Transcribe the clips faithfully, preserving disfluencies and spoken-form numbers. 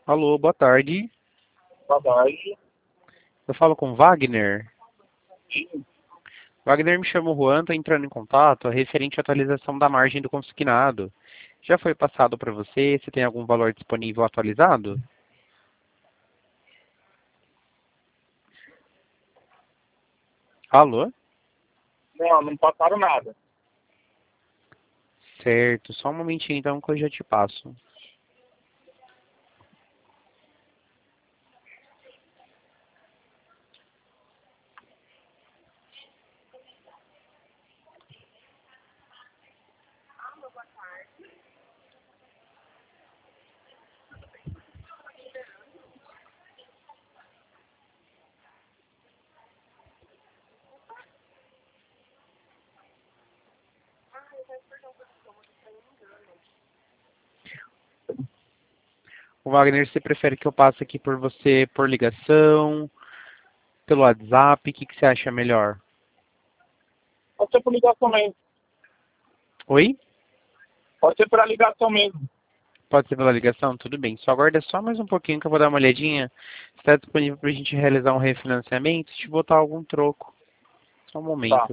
Alô, boa tarde. Boa tarde. Eu falo com Wagner. Sim. Wagner, me chama o Juan, estou entrando em contato referente à atualização da margem do consignado. Já foi passado para você? Você tem algum valor disponível atualizado? Alô? Não, não passaram nada. Certo, só um momentinho então que eu já te passo. O Wagner, você prefere que eu passe aqui por você por ligação, pelo WhatsApp? O que, que você acha melhor? Pode ser por ligação mesmo. Oi? Pode ser por ligação mesmo. Pode ser pela ligação? Tudo bem. Só aguarda só mais um pouquinho que eu vou dar uma olhadinha. Está disponível para a gente realizar um refinanciamento? Te botar algum troco. Só um Tá. momento.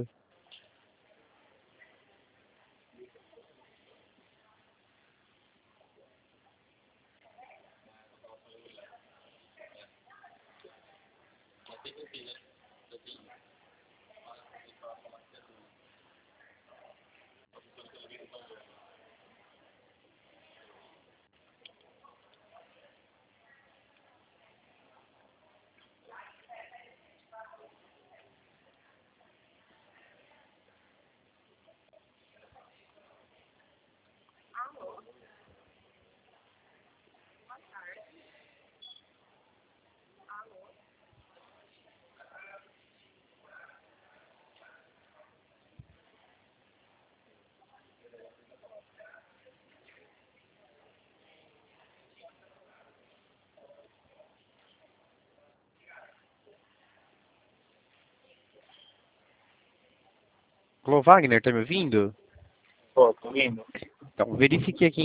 Alô, Wagner, tá me ouvindo? Tô, tô indo. Então, verifique aqui